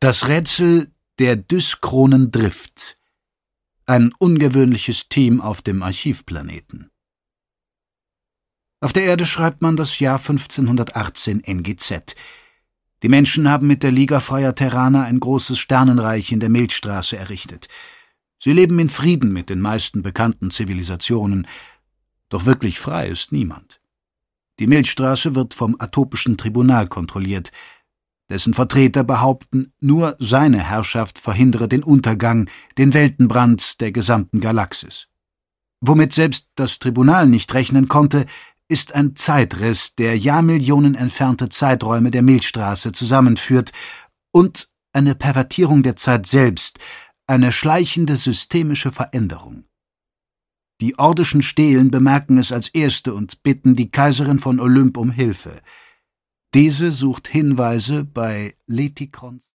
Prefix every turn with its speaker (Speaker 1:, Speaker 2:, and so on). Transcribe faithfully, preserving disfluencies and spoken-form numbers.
Speaker 1: Das Rätsel der dyschronen Drift. Ein ungewöhnliches Team auf dem Archivplaneten. Auf der Erde schreibt man das Jahr fünfzehnhundertachtzehn N G Z. Die Menschen haben mit der Liga Freier Terraner ein großes Sternenreich in der Milchstraße errichtet. Sie leben in Frieden mit den meisten bekannten Zivilisationen, doch wirklich frei ist niemand. Die Milchstraße wird vom Atopischen Tribunal kontrolliert. Dessen Vertreter behaupten, nur seine Herrschaft verhindere den Untergang, den Weltenbrand der gesamten Galaxis. Womit selbst das Tribunal nicht rechnen konnte, ist ein Zeitriss, der Jahrmillionen entfernte Zeiträume der Milchstraße zusammenführt, und eine Pervertierung der Zeit selbst, eine schleichende systemische Veränderung. Die ordischen Stelen bemerken es als Erste und bitten die Kaiserin von Olymp um Hilfe. Diese sucht Hinweise bei Letikrons